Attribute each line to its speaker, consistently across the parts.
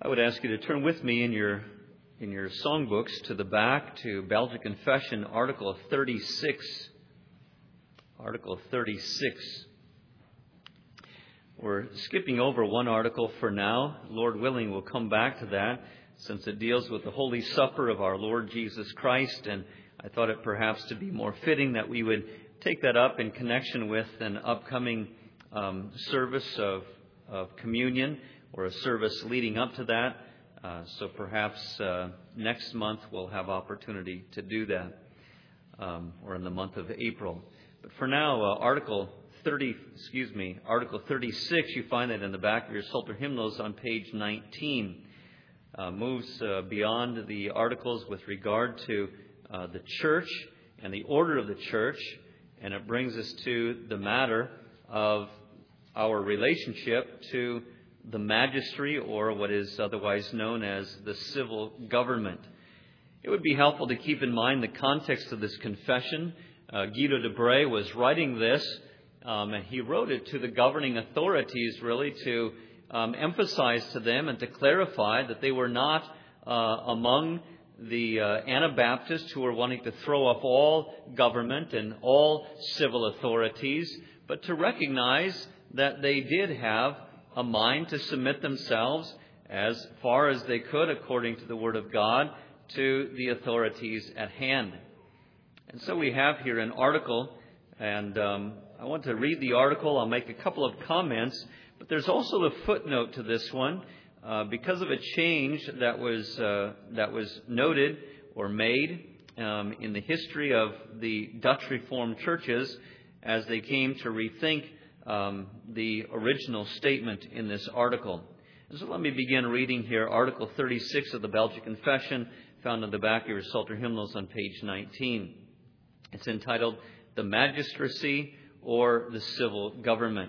Speaker 1: I would ask you to turn with me in your songbooks to the back to Belgian Confession, Article 36. Article 36. We're skipping over one article for now. Lord willing, we'll come back to that since it deals with the Holy Supper of our Lord Jesus Christ, and I thought it perhaps to be more fitting that we would take that up in connection with an upcoming service of communion, or a service leading up to that. So perhaps next month we'll have opportunity to do that, or in the month of April. But for now, Article 36, you find it in the back of your Psalter hymnals on page 19. Moves beyond the articles with regard to the church and the order of the church, and it brings us to the matter of our relationship to the magistracy, or what is otherwise known as the civil government. It would be helpful to keep in mind the context of this confession. Guido de Brès was writing this, and he wrote it to the governing authorities, really to emphasize to them and to clarify that they were not among the Anabaptists who were wanting to throw off all government and all civil authorities, but to recognize that they did have a mind to submit themselves as far as they could, according to the Word of God, to the authorities at hand. And so we have here an article, and I want to read the article. I'll make a couple of comments, but there's also a footnote to this one because of a change that was noted or made in the history of the Dutch Reformed churches as they came to rethink the original statement in this article. And so let me begin reading here Article 36 of the Belgian Confession, found on the back of your Psalter hymnals on page 19. It's entitled, The Magistracy or the Civil Government.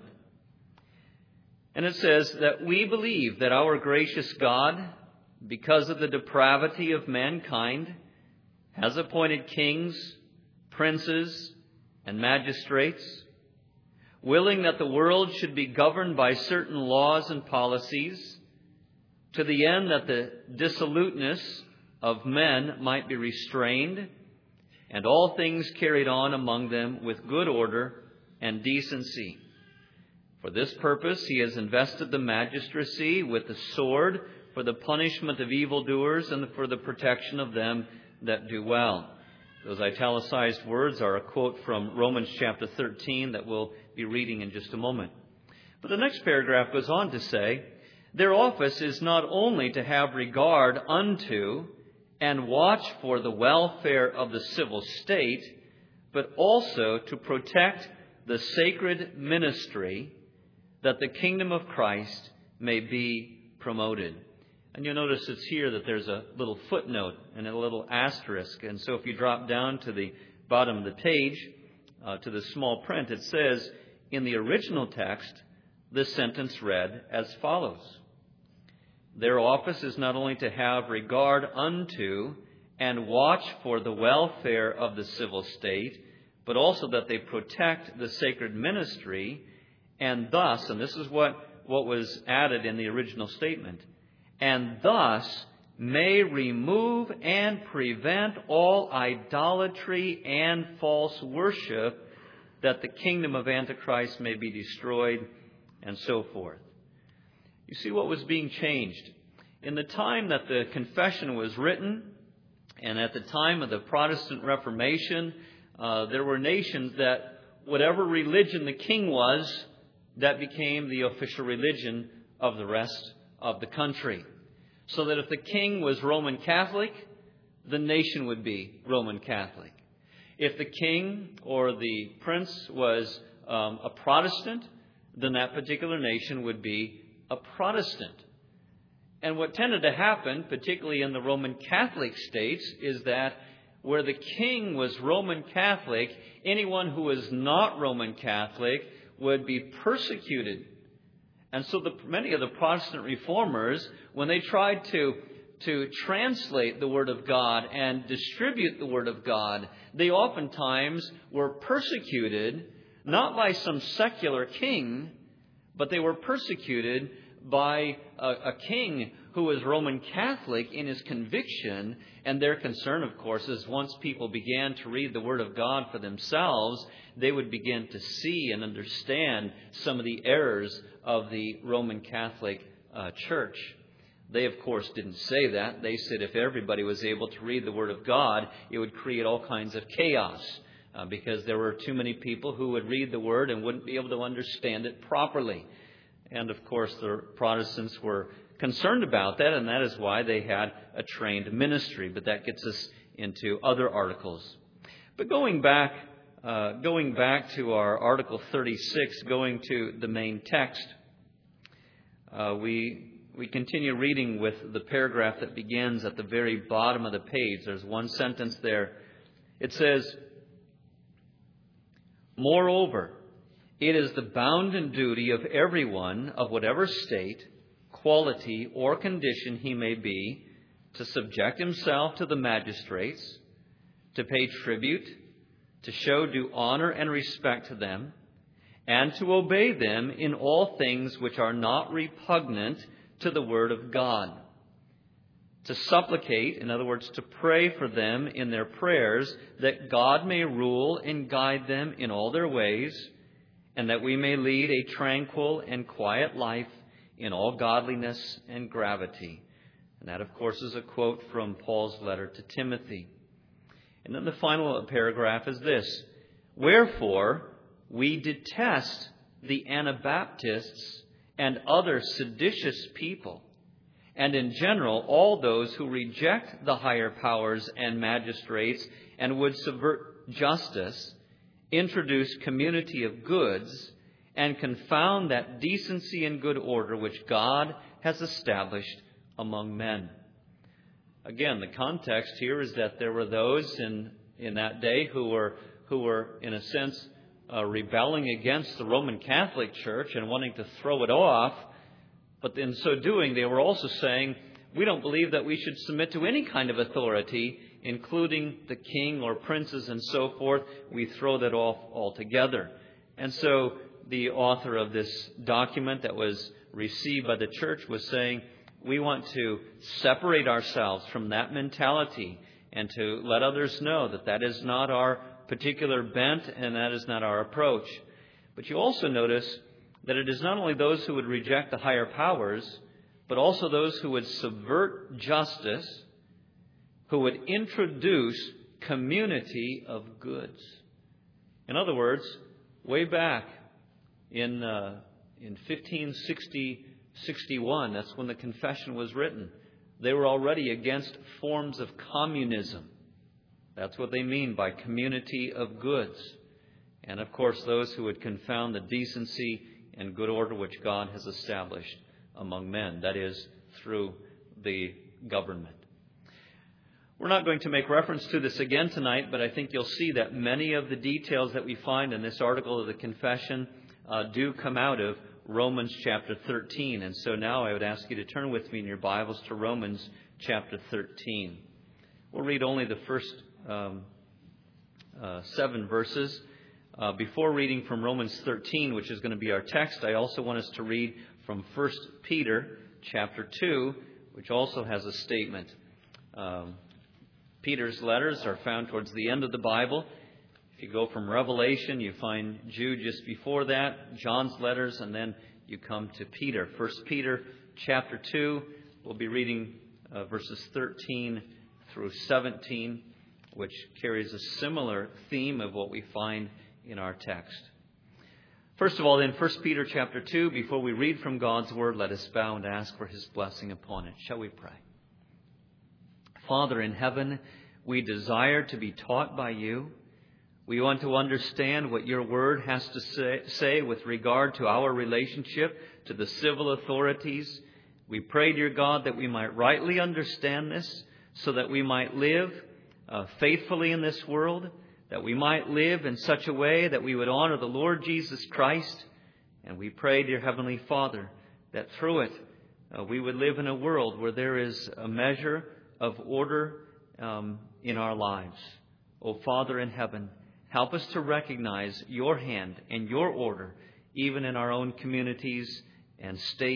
Speaker 1: And it says that we believe that our gracious God, because of the depravity of mankind, has appointed kings, princes, and magistrates, willing that the world should be governed by certain laws and policies, to the end that the dissoluteness of men might be restrained, and all things carried on among them with good order and decency. For this purpose he has invested the magistracy with the sword for the punishment of evildoers and for the protection of them that do well. Those italicized words are a quote from Romans chapter 13 that we'll be reading in just a moment. But the next paragraph goes on to say, their office is not only to have regard unto and watch for the welfare of the civil state, but also to protect the sacred ministry, that the kingdom of Christ may be promoted. And you'll notice it's here that there's a little footnote and a little asterisk. And so if you drop down to the bottom of the page, to the small print, it says, in the original text, this sentence read as follows. Their office is not only to have regard unto and watch for the welfare of the civil state, but also that they protect the sacred ministry, and thus, and this is what was added in the original statement, and thus may remove and prevent all idolatry and false worship, that the kingdom of Antichrist may be destroyed, and so forth. You see what was being changed. In the time that the confession was written, and at the time of the Protestant Reformation, there were nations that whatever religion the king was, that became the official religion of the rest of the country. So that if the king was Roman Catholic, the nation would be Roman Catholic. If the king or the prince was a Protestant, then that particular nation would be a Protestant. And what tended to happen, particularly in the Roman Catholic states, is that where the king was Roman Catholic, anyone who was not Roman Catholic would be persecuted. And so many of the Protestant reformers, when they tried to translate the Word of God and distribute the Word of God, they oftentimes were persecuted, not by some secular king, but they were persecuted by a king who was Roman Catholic in his conviction. And their concern, of course, is once people began to read the Word of God for themselves, they would begin to see and understand some of the errors of the Roman Catholic Church. They, of course, didn't say that. They said if everybody was able to read the Word of God, it would create all kinds of chaos because there were too many people who would read the Word and wouldn't be able to understand it properly. And, of course, the Protestants were concerned about that, and that is why they had a trained ministry. But that gets us into other articles. But going back to our Article 36, going to the main text, we continue reading with the paragraph that begins at the very bottom of the page. There's one sentence there. It says, "Moreover, it is the bounden duty of everyone of whatever state, quality, or condition he may be, to subject himself to the magistrates, to pay tribute, to show due honor and respect to them, and to obey them in all things which are not repugnant to the Word of God. To supplicate, in other words, to pray for them in their prayers, that God may rule and guide them in all their ways, and that we may lead a tranquil and quiet life in all godliness and gravity." And that, of course, is a quote from Paul's letter to Timothy. And then the final paragraph is this: "Wherefore we detest the Anabaptists and other seditious people, and in general all those who reject the higher powers and magistrates and would subvert justice, introduce community of goods, and confound that decency and good order which God has established among men." Again, the context here is that there were those in that day who were in a sense rebelling against the Roman Catholic Church and wanting to throw it off. But in so doing, they were also saying, we don't believe that we should submit to any kind of authority, including the king or princes and so forth. We throw that off altogether. And so the author of this document that was received by the church was saying, we want to separate ourselves from that mentality and to let others know that that is not our particular bent and that is not our approach. But you also notice that it is not only those who would reject the higher powers, but also those who would subvert justice, who would introduce community of goods. In other words, way back in 1561, that's when the Confession was written, they were already against forms of communism. That's what they mean by community of goods. And of course, those who would confound the decency and good order which God has established among men, that is, through the government. We're not going to make reference to this again tonight, but I think you'll see that many of the details that we find in this article of the Confession do come out of Romans chapter 13. And so now I would ask you to turn with me in your Bibles to Romans chapter 13. We'll read only the first 7 verses. Before reading from Romans 13, which is going to be our text, I also want us to read from 1 Peter chapter 2, which also has a statement. Peter's letters are found towards the end of the Bible. If you go from Revelation, you find Jude just before that, John's letters, and then you come to Peter. 1 Peter chapter 2, we'll be reading verses 13 through 17, which carries a similar theme of what we find in our text. First of all, then, 1 Peter chapter 2, before we read from God's Word, let us bow and ask for His blessing upon it. Shall we pray? Father in heaven, we desire to be taught by You. We want to understand what Your Word has to say with regard to our relationship to the civil authorities. We pray, dear God, that we might rightly understand this so that we might live faithfully in this world, that we might live in such a way that we would honor the Lord Jesus Christ. And we pray, dear Heavenly Father, that through it we would live in a world where there is a measure of order in our lives. Oh, Father in heaven, help us to recognize Your hand and Your order, even in our own communities and state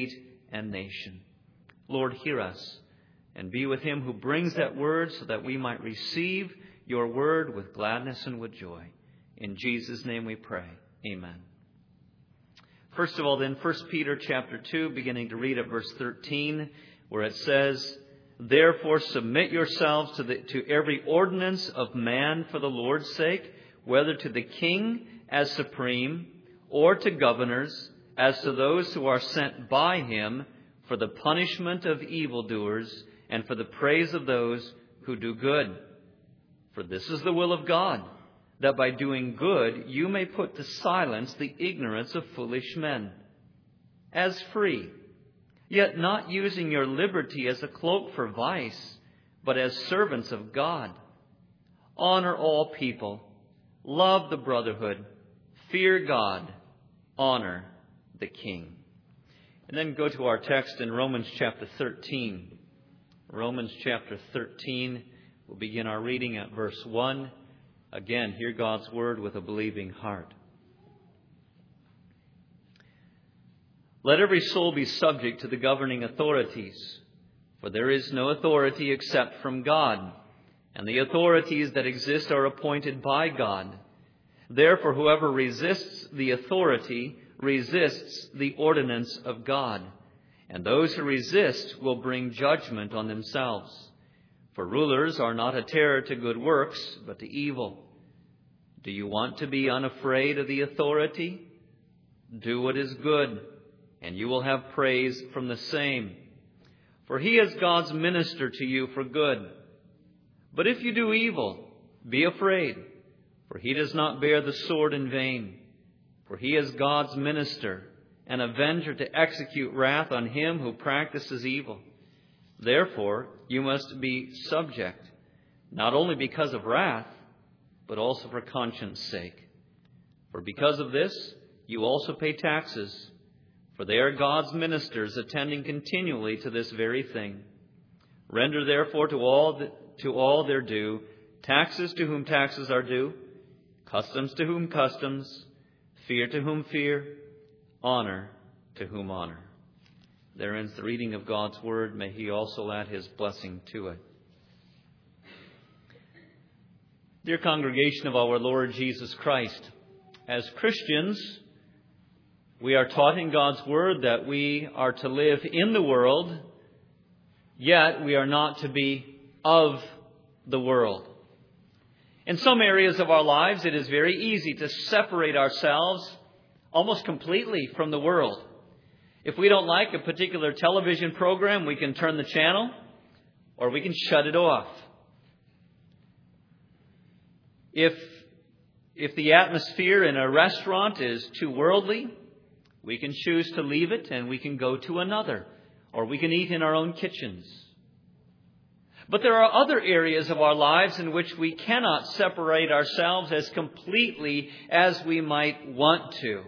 Speaker 1: and nation. Lord, hear us and be with him who brings that word so that we might receive your word with gladness and with joy. In Jesus' name we pray. Amen. First of all, then, 1 Peter chapter 2, beginning to read at verse 13, where it says, "Therefore submit yourselves to every ordinance of man for the Lord's sake, whether to the king as supreme, or to governors, as to those who are sent by him for the punishment of evildoers and for the praise of those who do good. For this is the will of God, that by doing good you may put to silence the ignorance of foolish men. As free, yet not using your liberty as a cloak for vice, but as servants of God. Honor all people, love the brotherhood, fear God, honor the king." And then go to our text in Romans chapter 13. Romans chapter 13, we'll begin our reading at verse 1. Again, hear God's word with a believing heart. "Let every soul be subject to the governing authorities, for there is no authority except from God, and the authorities that exist are appointed by God. Therefore, whoever resists the authority resists the ordinance of God, and those who resist will bring judgment on themselves. For rulers are not a terror to good works, but to evil. Do you want to be unafraid of the authority? Do what is good, and you will have praise from the same. For he is God's minister to you for good. But if you do evil, be afraid, for he does not bear the sword in vain. For he is God's minister, an avenger to execute wrath on him who practices evil. Therefore, you must be subject, not only because of wrath, but also for conscience' sake. For because of this, you also pay taxes, for they are God's ministers, attending continually to this very thing. Render therefore to all their due, taxes to whom taxes are due, customs to whom customs, fear to whom fear, honor to whom honor." There ends the reading of God's word. May he also add his blessing to it. Dear congregation of our Lord Jesus Christ, as Christians, we are taught in God's word that we are to live in the world, yet we are not to be of the world. In some areas of our lives, it is very easy to separate ourselves almost completely from the world. If we don't like a particular television program, we can turn the channel or we can shut it off. If the atmosphere in a restaurant is too worldly, we can choose to leave it and we can go to another, or we can eat in our own kitchens. But there are other areas of our lives in which we cannot separate ourselves as completely as we might want to.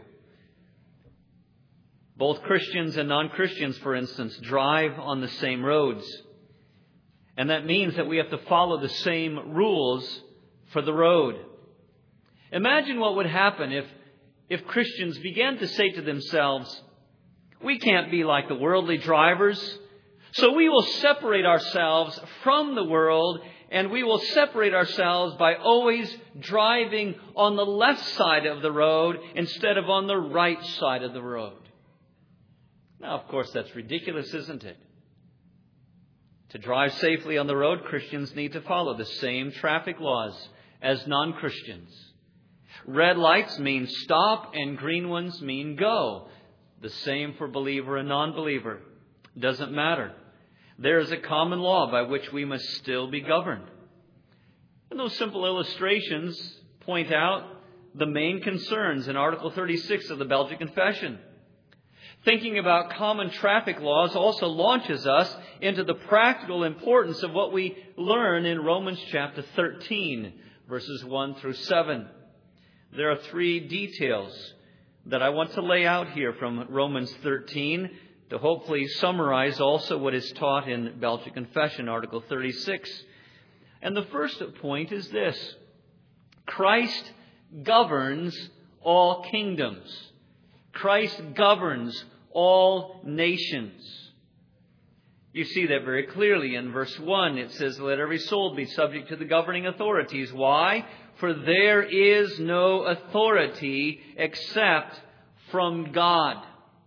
Speaker 1: Both Christians and non-Christians, for instance, drive on the same roads. And that means that we have to follow the same rules for the road. Imagine what would happen if Christians began to say to themselves, "We can't be like the worldly drivers, so we will separate ourselves from the world, and we will separate ourselves by always driving on the left side of the road instead of on the right side of the road." Now, of course, that's ridiculous, isn't it? To drive safely on the road, Christians need to follow the same traffic laws as non-Christians. Red lights mean stop and green ones mean go. The same for believer and non-believer. Doesn't matter. There is a common law by which we must still be governed. And those simple illustrations point out the main concerns in Article 36 of the Belgian Confession. Thinking about common traffic laws also launches us into the practical importance of what we learn in Romans chapter 13, verses 1 through 7. There are 3 details that I want to lay out here from Romans 13 to hopefully summarize also what is taught in Belgian Confession, Article 36. And the first point is this: Christ governs all kingdoms. Christ governs all nations. You see that very clearly in verse 1. It says, let every soul be subject to the governing authorities. Why? For there is no authority except from God.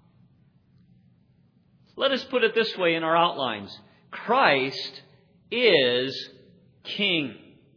Speaker 1: Let us put it this way in our outlines. Christ is King.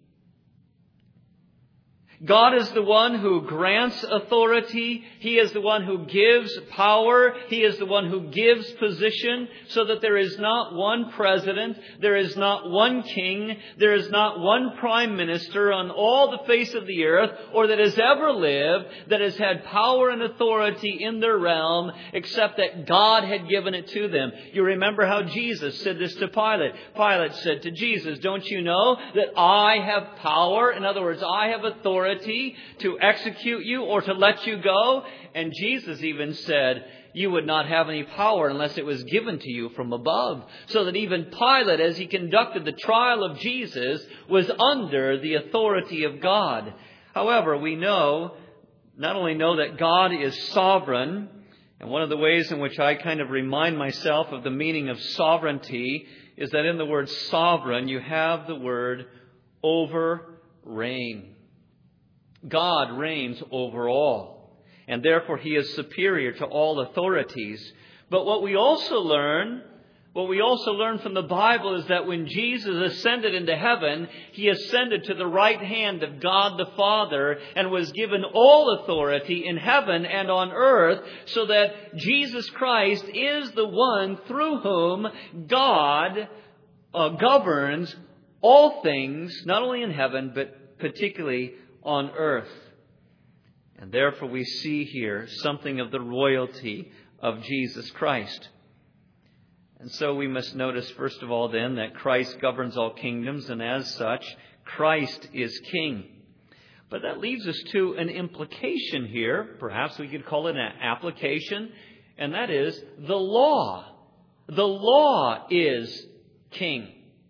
Speaker 1: God is the one who grants authority. He is the one who gives power. He is the one who gives position, so that there is not one president, there is not one king, there is not one prime minister on all the face of the earth, or that has ever lived, that has had power and authority in their realm, except that God had given it to them. You remember how Jesus said this to Pilate. Pilate said to Jesus, don't you know that I have power? In other words, I have authority to execute you or to let you go. And Jesus even said, you would not have any power unless it was given to you from above. So that even Pilate, as he conducted the trial of Jesus, was under the authority of God. However, we not only know that God is sovereign, and one of the ways in which I kind of remind myself of the meaning of sovereignty is that in the word sovereign, you have the word over reign. God reigns over all, and therefore He is superior to all authorities. But what we also learn from the Bible is that when Jesus ascended into heaven, He ascended to the right hand of God the Father and was given all authority in heaven and on earth, so that Jesus Christ is the one through whom God governs all things, not only in heaven, but particularly on earth. And therefore we see here something of the royalty of Jesus Christ. And so we must notice, first of all, then, that Christ governs all kingdoms, and as such, Christ is King. But that leads us to an implication here. Perhaps we could call it an application, and that is the law. The law is King.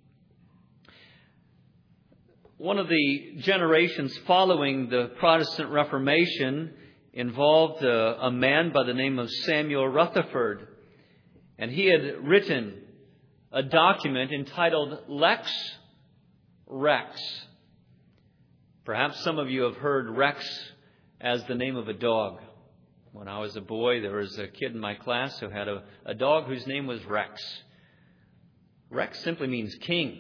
Speaker 1: One of the generations following the Protestant Reformation involved a man by the name of Samuel Rutherford. And he had written a document entitled Lex Rex. Perhaps some of you have heard Rex as the name of a dog. When I was a boy, there was a kid in my class who had a dog whose name was Rex. Rex simply means king.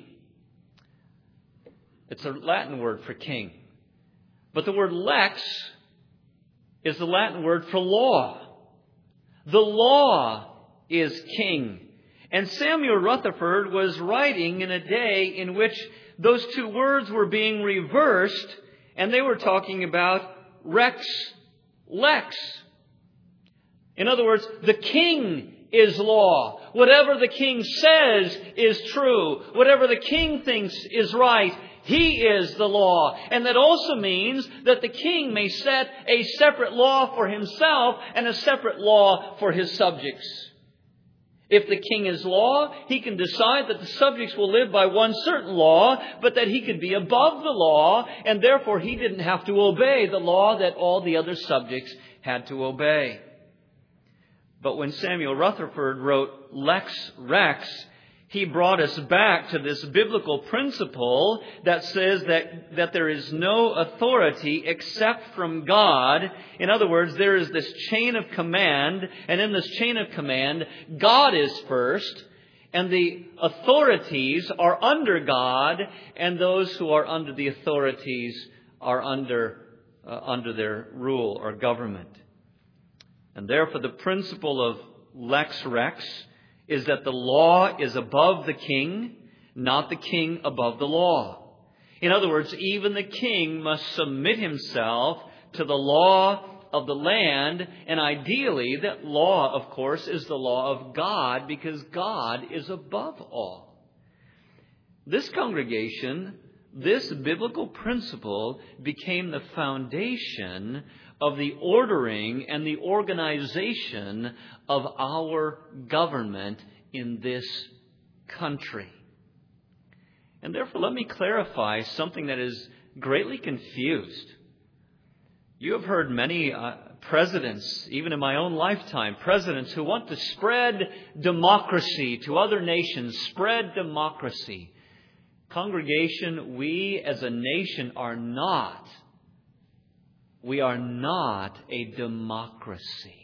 Speaker 1: It's a Latin word for king. But the word lex is the Latin word for law. The law is king. And Samuel Rutherford was writing in a day in which those two words were being reversed, and they were talking about rex, lex. In other words, the king is law. Whatever the king says is true. Whatever the king thinks is right, he is the law. And that also means that the king may set a separate law for himself and a separate law for his subjects. If the king is law, he can decide that the subjects will live by one certain law, but that he could be above the law, and therefore he didn't have to obey the law that all the other subjects had to obey. But when Samuel Rutherford wrote Lex Rex, he brought us back to this biblical principle that says that there is no authority except from God. In other words, there is this chain of command, and in this chain of command, God is first, and the authorities are under God, and those who are under the authorities are under their rule or government. And therefore, the principle of Lex Rex is that the law is above the king, not the king above the law. In other words, even the king must submit himself to the law of the land, and ideally that law, of course, is the law of God, because God is above all. This congregation, this biblical principle became the foundation of the ordering and the organization of our government in this country. And therefore, let me clarify something that is greatly confused. You have heard many presidents, even in my own lifetime, presidents who want to spread democracy to other nations, spread democracy. Congregation, we as a nation are not a democracy.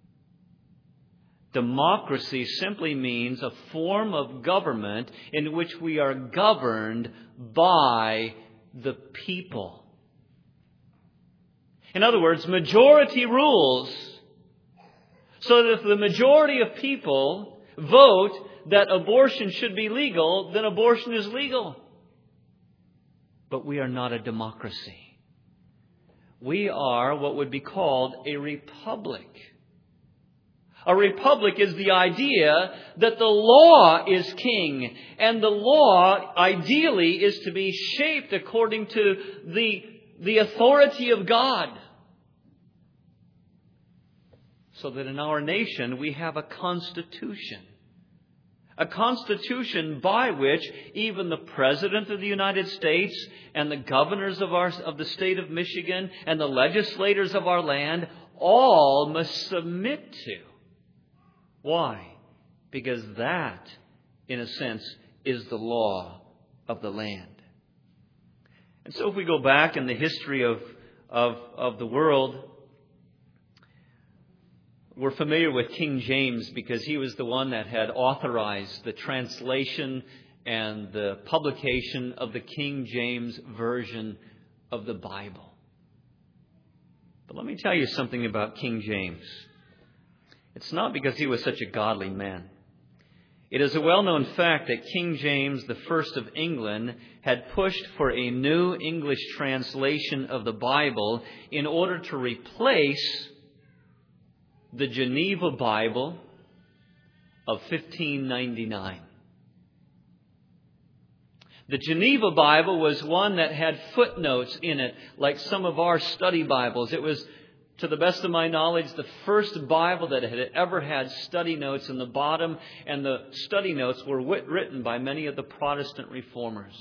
Speaker 1: Democracy simply means a form of government in which we are governed by the people. In other words, majority rules. So that if the majority of people vote that abortion should be legal, then abortion is legal. But we are not a democracy. We are what would be called a republic. A republic is the idea that the law is king, and the law ideally is to be shaped according to the authority of God. So that in our nation we have a constitution. A constitution by which even the President of the United States and the governors of the state of Michigan and the legislators of our land all must submit to. Why? Because that, in a sense, is the law of the land. And so if we go back in the history of the world, we're familiar with King James because he was the one that had authorized the translation and the publication of the King James Version of the Bible. But let me tell you something about King James. It's not because he was such a godly man. It is a well-known fact that King James I of England had pushed for a new English translation of the Bible in order to replace the Geneva Bible of 1599. The Geneva Bible was one that had footnotes in it, like some of our study Bibles. It was, to the best of my knowledge, the first Bible that had ever had study notes in the bottom, and the study notes were written by many of the Protestant reformers.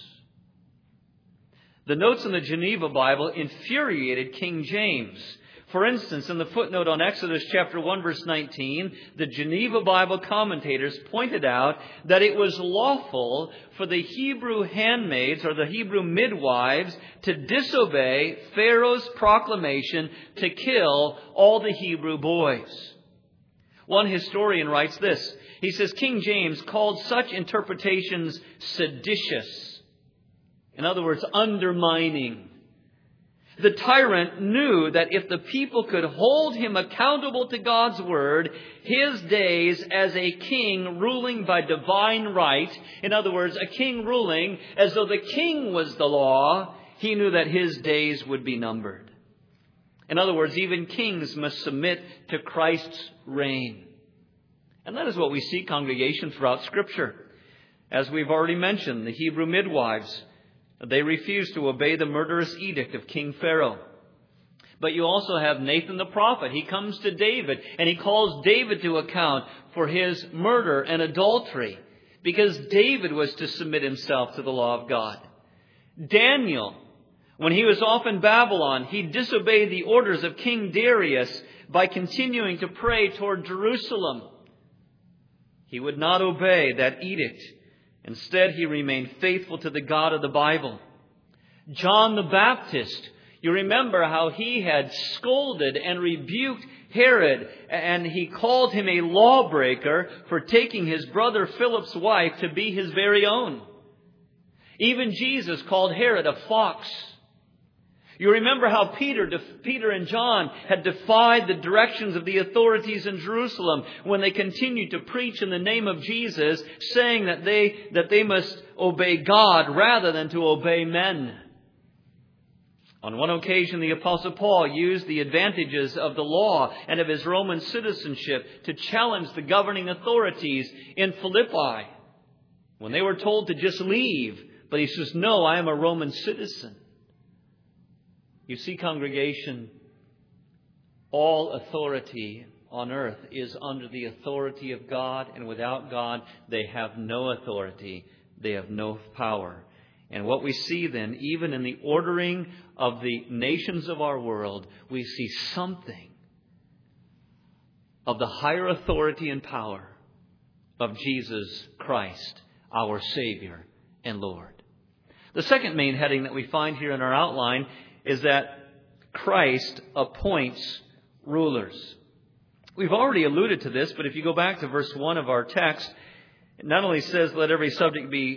Speaker 1: The notes in the Geneva Bible infuriated King James. For instance, in the footnote on Exodus chapter 1, verse 19, the Geneva Bible commentators pointed out that it was lawful for the Hebrew handmaids or the Hebrew midwives to disobey Pharaoh's proclamation to kill all the Hebrew boys. One historian writes this. He says, King James called such interpretations seditious. In other words, undermining. The tyrant knew that if the people could hold him accountable to God's word, his days as a king ruling by divine right, in other words, a king ruling as though the king was the law, he knew that his days would be numbered. In other words, even kings must submit to Christ's reign. And that is what we see, congregation, throughout Scripture. As we've already mentioned, the Hebrew midwives, they refused to obey the murderous edict of King Pharaoh. But you also have Nathan the prophet. He comes to David and he calls David to account for his murder and adultery because David was to submit himself to the law of God. Daniel, when he was off in Babylon, he disobeyed the orders of King Darius by continuing to pray toward Jerusalem. He would not obey that edict. Instead, he remained faithful to the God of the Bible. John the Baptist, you remember how he had scolded and rebuked Herod, and he called him a lawbreaker for taking his brother Philip's wife to be his very own. Even Jesus called Herod a fox. You remember how Peter and John had defied the directions of the authorities in Jerusalem when they continued to preach in the name of Jesus, saying that they must obey God rather than to obey men. On one occasion, the Apostle Paul used the advantages of the law and of his Roman citizenship to challenge the governing authorities in Philippi when they were told to just leave. But he says, no, I am a Roman citizen. You see, congregation, all authority on earth is under the authority of God, and without God, they have no authority. They have no power. And what we see then, even in the ordering of the nations of our world, we see something of the higher authority and power of Jesus Christ, our Savior and Lord. The second main heading that we find here in our outline is that Christ appoints rulers. We've already alluded to this, but if you go back to verse 1 of our text, it not only says, let every soul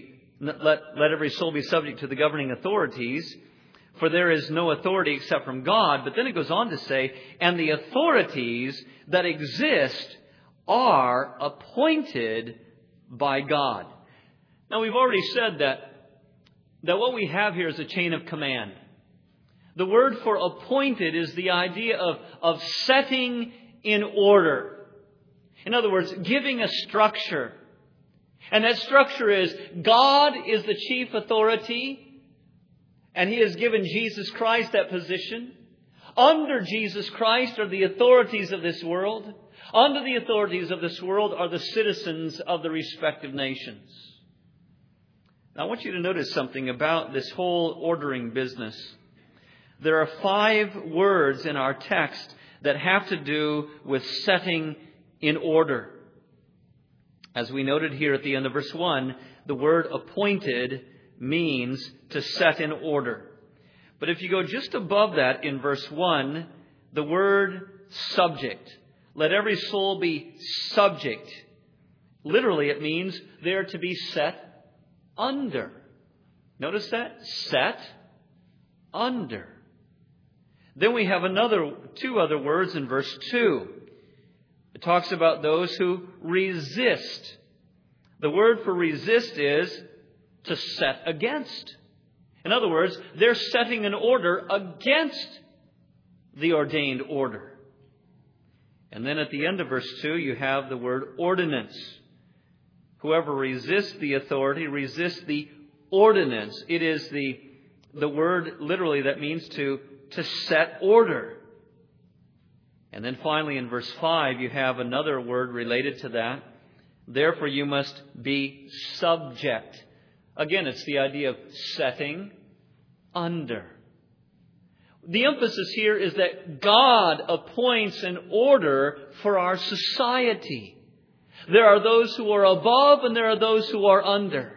Speaker 1: be subject to the governing authorities, for there is no authority except from God. But then it goes on to say, and the authorities that exist are appointed by God. Now, we've already said that what we have here is a chain of command. The word for appointed is the idea of setting in order. In other words, giving a structure. And that structure is God is the chief authority, and He has given Jesus Christ that position. Under Jesus Christ are the authorities of this world. Under the authorities of this world are the citizens of the respective nations. Now, I want you to notice something about this whole ordering business. There are 5 words in our text that have to do with setting in order. As we noted here at the end of verse 1, the word appointed means to set in order. But if you go just above that in verse 1, the word subject. Let every soul be subject. Literally, it means they are to be set under. Notice that? Set under. Then we have 2 other words in verse 2. It talks about those who resist. The word for resist is to set against. In other words, they're setting an order against the ordained order. And then at the end of verse 2, you have the word ordinance. Whoever resists the authority resists the ordinance. It is the word literally that means to set order. And then finally in verse 5, you have another word related to that. Therefore you must be subject. Again, it's the idea of setting under. The emphasis here is that God appoints an order for our society. There are those who are above and there are those who are under.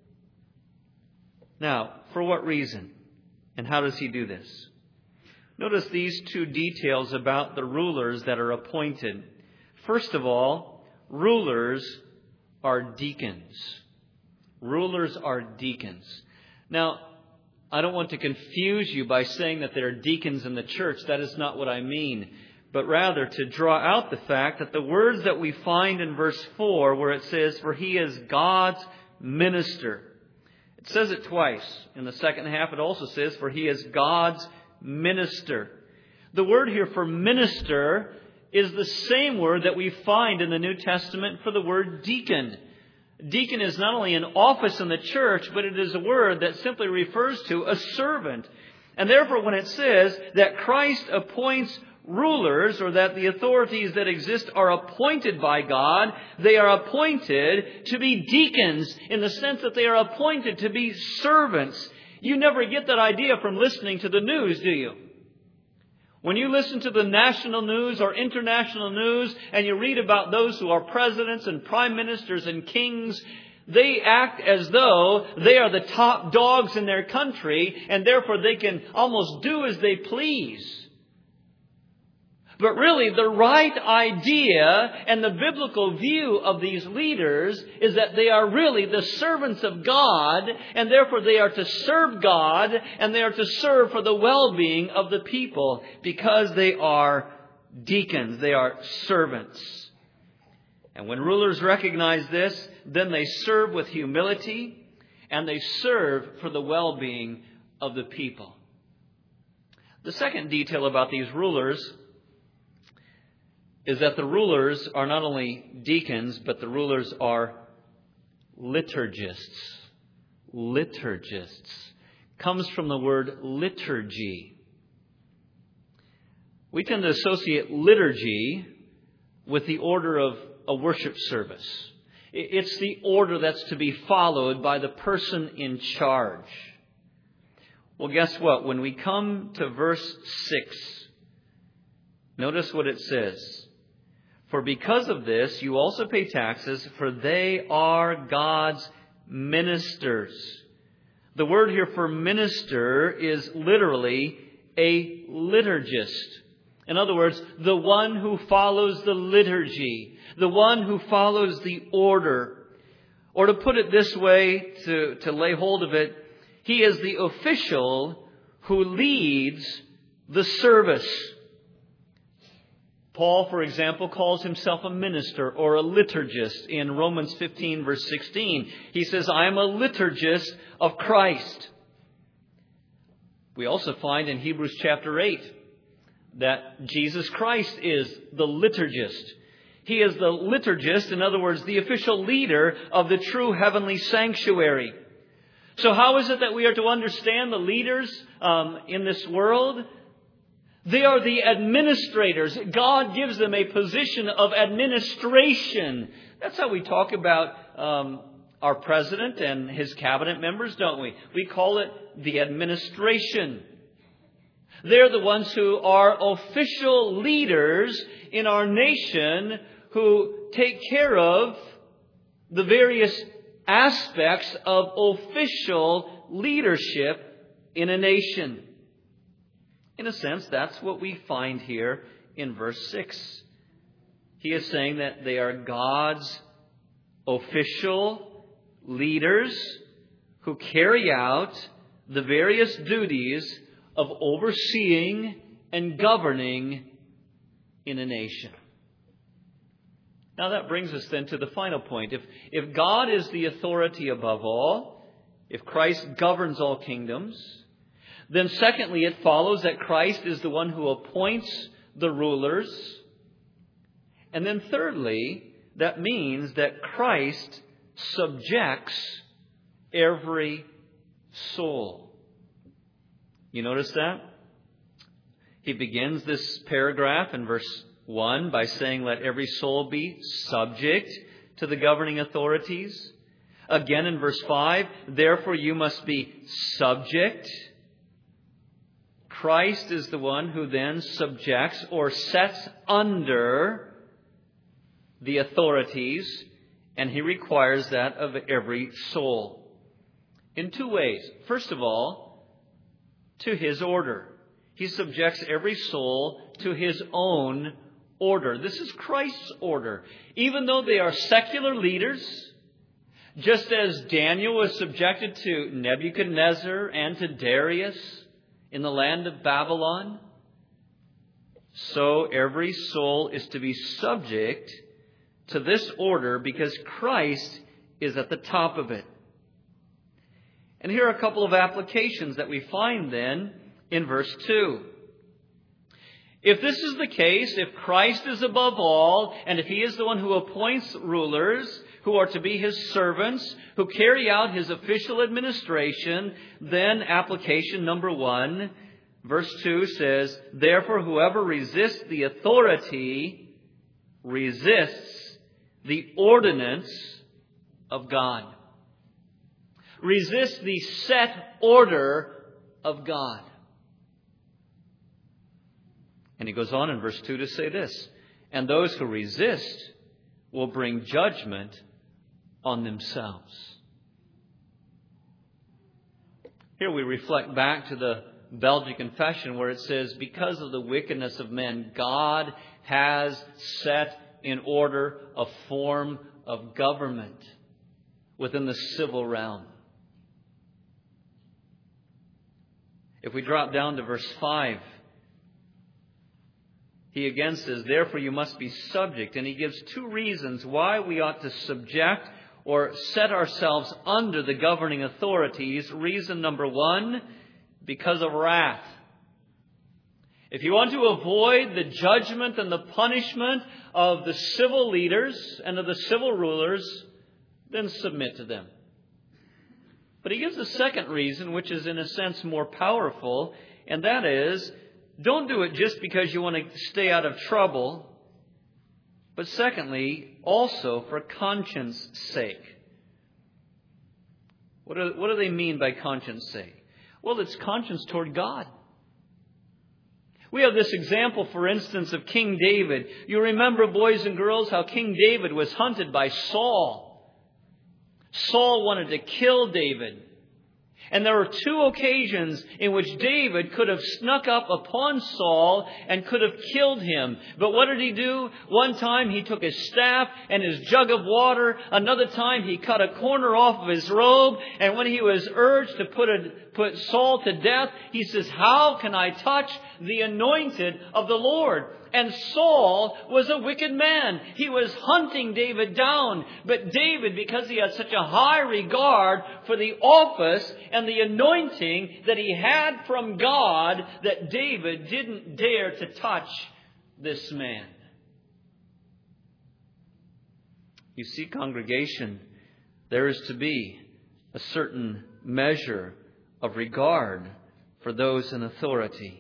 Speaker 1: Now, for what reason? And how does He do this? Notice these 2 details about the rulers that are appointed. First of all, rulers are deacons. Rulers are deacons. Now, I don't want to confuse you by saying that there are deacons in the church. That is not what I mean. But rather to draw out the fact that the words that we find in verse 4 where it says, for He is God's minister. It says it twice. In the second half it also says, for He is God's minister. The word here for minister is the same word that we find in the New Testament for the word deacon. Deacon is not only an office in the church, but it is a word that simply refers to a servant. And therefore, when it says that Christ appoints rulers, or that the authorities that exist are appointed by God, they are appointed to be deacons in the sense that they are appointed to be servants. You never get that idea from listening to the news, do you? When you listen to the national news or international news and you read about those who are presidents and prime ministers and kings, they act as though they are the top dogs in their country and therefore they can almost do as they please. But really, the right idea and the biblical view of these leaders is that they are really the servants of God, and therefore they are to serve God, and they are to serve for the well-being of the people, because they are deacons, they are servants. And when rulers recognize this, then they serve with humility, and they serve for the well-being of the people. The second detail about these rulers is that the rulers are not only deacons, but the rulers are liturgists. Liturgists comes from the word liturgy. We tend to associate liturgy with the order of a worship service. It's the order that's to be followed by the person in charge. Well, guess what? When we come to verse 6, notice what it says. For because of this, you also pay taxes, for they are God's ministers. The word here for minister is literally a liturgist. In other words, the one who follows the liturgy, the one who follows the order. Or to put it this way, to lay hold of it, he is the official who leads the service. Paul, for example, calls himself a minister or a liturgist in Romans 15, verse 16. He says, I am a liturgist of Christ. We also find in Hebrews chapter 8 that Jesus Christ is the liturgist. He is the liturgist, in other words, the official leader of the true heavenly sanctuary. So how is it that we are to understand the leaders in this world? They are the administrators. God gives them a position of administration. That's how we talk about our president and his cabinet members, don't we? We call it the administration. They're the ones who are official leaders in our nation who take care of the various aspects of official leadership in a nation. In a sense, that's what we find here in verse 6. He is saying that they are God's official leaders who carry out the various duties of overseeing and governing in a nation. Now that brings us then to the final point. If God is the authority above all, if Christ governs all kingdoms, then secondly, it follows that Christ is the one who appoints the rulers. And then thirdly, that means that Christ subjects every soul. You notice that? He begins this paragraph in verse 1 by saying, let every soul be subject to the governing authorities. Again in verse 5, therefore you must be subject. Christ is the one who then subjects or sets under the authorities, and he requires that of every soul. In two ways. First of all, to his order. He subjects every soul to his own order. This is Christ's order. Even though they are secular leaders, just as Daniel was subjected to Nebuchadnezzar and to Darius in the land of Babylon, so every soul is to be subject to this order because Christ is at the top of it. And here are a couple of applications that we find then in verse 2. If this is the case, if Christ is above all, and if he is the one who appoints rulers who are to be his servants, who carry out his official administration, then application number 1, verse 2 says, therefore whoever resists the authority resists the ordinance of God. Resist the set order of God. And he goes on in verse 2 to say this, and those who resist will bring judgment on themselves. Here we reflect back to the Belgian Confession where it says, because of the wickedness of men, God has set in order a form of government within the civil realm. If we drop down to verse 5, he again says, therefore you must be subject. And he gives two reasons why we ought to subject or set ourselves under the governing authorities. Reason number 1, because of wrath. If you want to avoid the judgment and the punishment of the civil leaders and of the civil rulers, then submit to them. But he gives a second reason, which is in a sense more powerful, and that is, don't do it just because you want to stay out of trouble, but secondly, also for conscience sake. What do they mean by conscience sake? Well, it's conscience toward God. We have this example, for instance, of King David. You remember, boys and girls, how King David was hunted by Saul. Saul wanted to kill David. And there were two occasions in which David could have snuck up upon Saul and could have killed him. But what did he do? One time he took his staff and his jug of water. Another time he cut a corner off of his robe. And when he was urged to put Saul to death, he says, "How can I touch the anointed of the Lord?" And Saul was a wicked man. He was hunting David down. But David, because he had such a high regard for the office and the anointing that he had from God, that David didn't dare to touch this man. You see, congregation, there is to be a certain measure of regard for those in authority.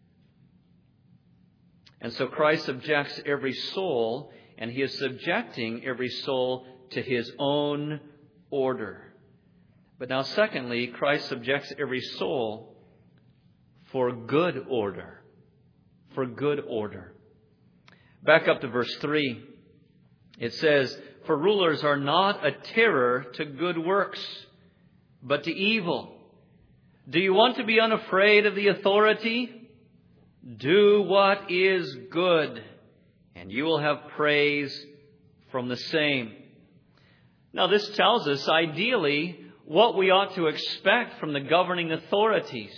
Speaker 1: And so Christ subjects every soul, and He is subjecting every soul to His own order. But now, secondly, Christ subjects every soul for good order. For good order. Back up to verse 3. It says, "For rulers are not a terror to good works, but to evil. Do you want to be unafraid of the authority? Do what is good, and you will have praise from the same." Now, this tells us, ideally, what we ought to expect from the governing authorities.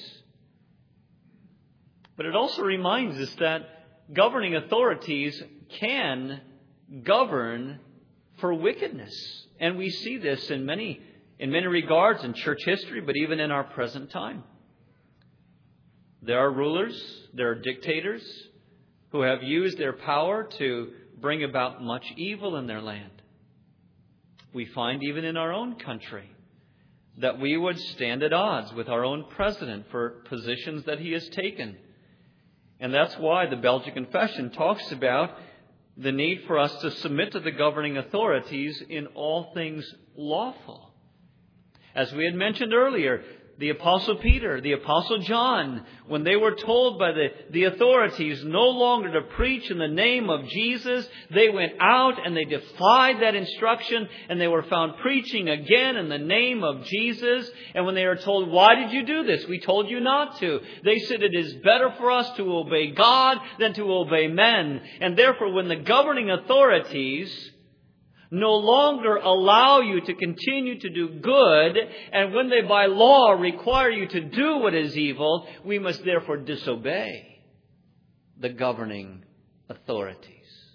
Speaker 1: But it also reminds us that governing authorities can govern for wickedness. And we see this in many regards in church history, but even in our present time. There are rulers, there are dictators who have used their power to bring about much evil in their land. We find even in our own country that we would stand at odds with our own president for positions that he has taken. And that's why the Belgian Confession talks about the need for us to submit to the governing authorities in all things lawful. As we had mentioned earlier, the Apostle Peter, the Apostle John, when they were told by the authorities no longer to preach in the name of Jesus, they went out and they defied that instruction, and they were found preaching again in the name of Jesus. And when they were told, "Why did you do this? We told you not to," they said, "It is better for us to obey God than to obey men." And therefore, when the governing authorities no longer allow you to continue to do good, and when they by law require you to do what is evil, we must therefore disobey the governing authorities.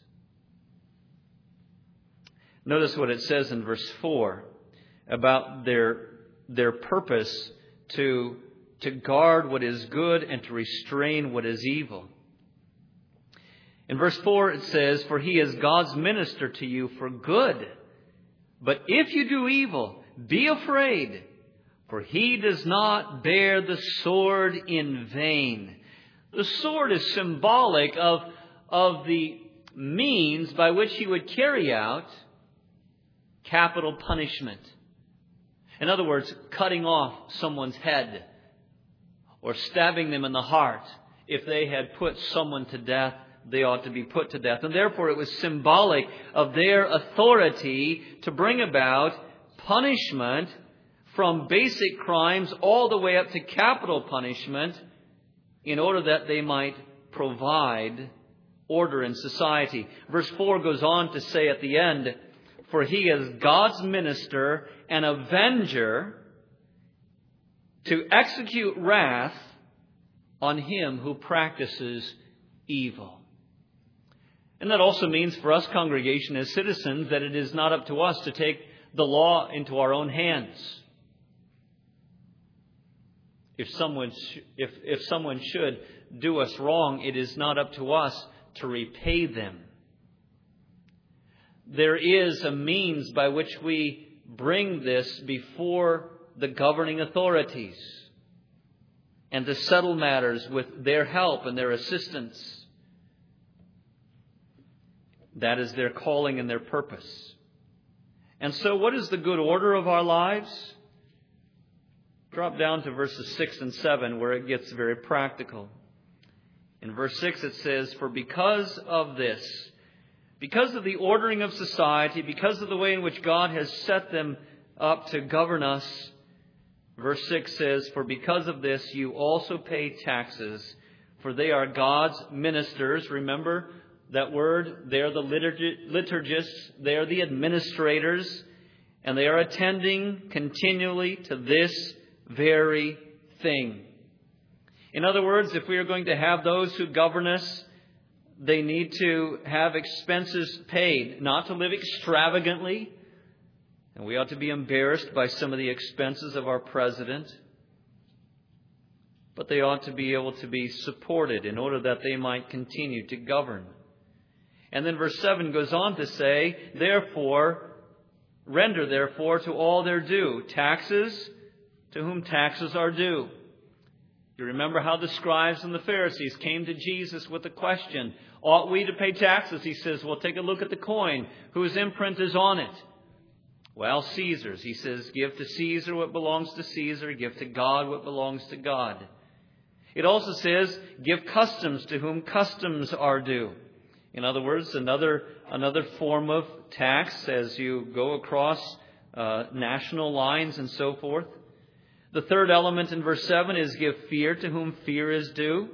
Speaker 1: Notice what it says in verse 4 about their purpose to guard what is good and to restrain what is evil. In verse 4 it says, "For he is God's minister to you for good. But if you do evil, be afraid, for he does not bear the sword in vain." The sword is symbolic of the means by which he would carry out capital punishment. In other words, cutting off someone's head or stabbing them in the heart. If they had put someone to death, they ought to be put to death. And therefore it was symbolic of their authority to bring about punishment from basic crimes all the way up to capital punishment in order that they might provide order in society. Verse 4 goes on to say at the end, "For he is God's minister and avenger to execute wrath on him who practices evil." And that also means for us, congregation, as citizens, that it is not up to us to take the law into our own hands. If someone should do us wrong, it is not up to us to repay them. There is a means by which we bring this before the governing authorities and to settle matters with their help and their assistance. That is their calling and their purpose. And so what is the good order of our lives? Drop down to verses 6 and 7 where it gets very practical. In verse 6 it says, "For because of this," because of the ordering of society, because of the way in which God has set them up to govern us, verse 6 says, "For because of this you also pay taxes, for they are God's ministers." Remember that word? They are the liturgists, they are the administrators, and they are attending continually to this very thing. In other words, if we are going to have those who govern us, they need to have expenses paid, not to live extravagantly. And we ought to be embarrassed by some of the expenses of our president. But they ought to be able to be supported in order that they might continue to govern. And then verse 7 goes on to say, "Render therefore to all their due, taxes to whom taxes are due." You remember how the scribes and the Pharisees came to Jesus with the question, "Ought we to pay taxes?" He says, "Well, take a look at the coin. Whose imprint is on it?" "Well, Caesar's." He says, "Give to Caesar what belongs to Caesar. Give to God what belongs to God." It also says, "Give customs to whom customs are due." In other words, another form of tax as you go across national lines and so forth. The third element in verse 7 is give fear to whom fear is due.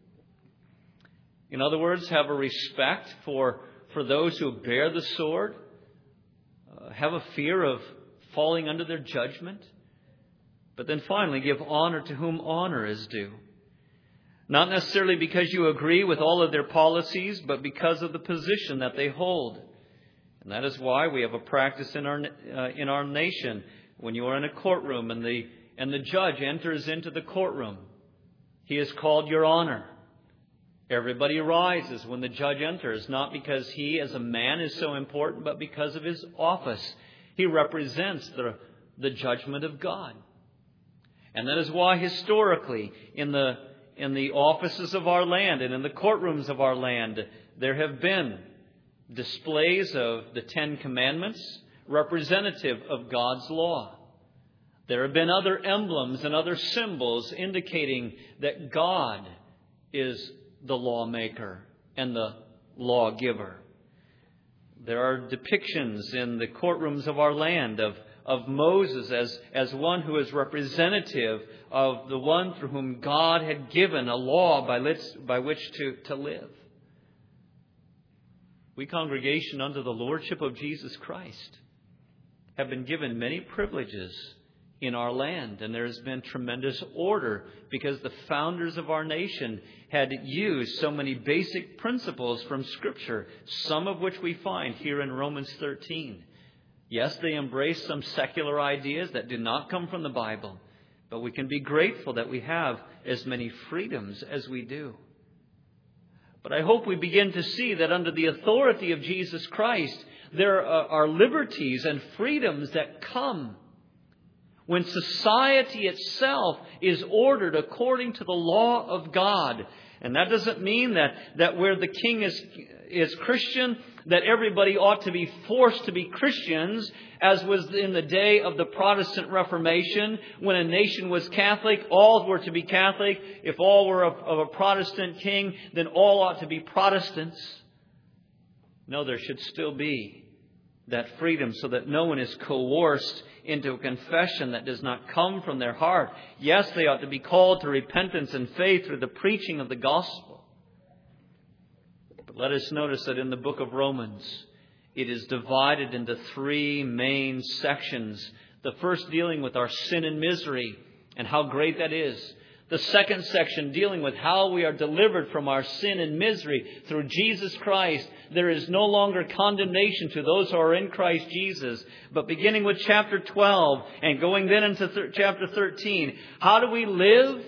Speaker 1: In other words, have a respect for those who bear the sword. Have a fear of falling under their judgment. But then finally, give honor to whom honor is due. Not necessarily because you agree with all of their policies, but because of the position that they hold. And that is why we have a practice in our nation. When you are in a courtroom and the judge enters into the courtroom, he is called Your Honor. Everybody rises when the judge enters, not because he as a man is so important, but because of his office. He represents the judgment of God. And that is why historically in the offices of our land and in the courtrooms of our land, there have been displays of the Ten Commandments, representative of God's law. There have been other emblems and other symbols indicating that God is the lawmaker and the lawgiver. There are depictions in the courtrooms of our land of Moses as one who is representative of the one through whom God had given a law by which to live. We, congregation under the lordship of Jesus Christ, have been given many privileges in our land, and there has been tremendous order because the founders of our nation had used so many basic principles from Scripture, some of which we find here in Romans 13. Yes, they embraced some secular ideas that did not come from the Bible, but we can be grateful that we have as many freedoms as we do. But I hope we begin to see that under the authority of Jesus Christ, there are liberties and freedoms that come when society itself is ordered according to the law of God. And that doesn't mean that where the king is Christian, that everybody ought to be forced to be Christians, as was in the day of the Protestant Reformation. When a nation was Catholic, all were to be Catholic. If all were of a Protestant king, then all ought to be Protestants. No, there should still be that freedom so that no one is coerced into a confession that does not come from their heart. Yes, they ought to be called to repentance and faith through the preaching of the gospel. But let us notice that in the book of Romans, it is divided into three main sections. The first dealing with our sin and misery and how great that is. The second section dealing with how we are delivered from our sin and misery through Jesus Christ. There is no longer condemnation to those who are in Christ Jesus. But beginning with chapter 12 and going then into chapter 13, how do we live?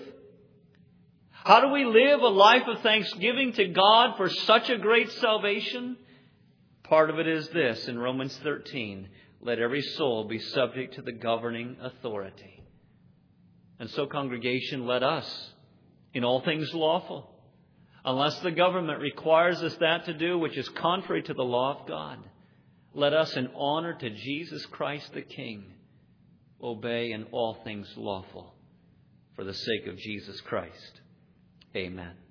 Speaker 1: How do we live a life of thanksgiving to God for such a great salvation? Part of it is this in Romans 13. Let every soul be subject to the governing authority. And so, congregation, let us, in all things lawful, unless the government requires us that to do, which is contrary to the law of God, let us, in honor to Jesus Christ the King, obey in all things lawful for the sake of Jesus Christ. Amen.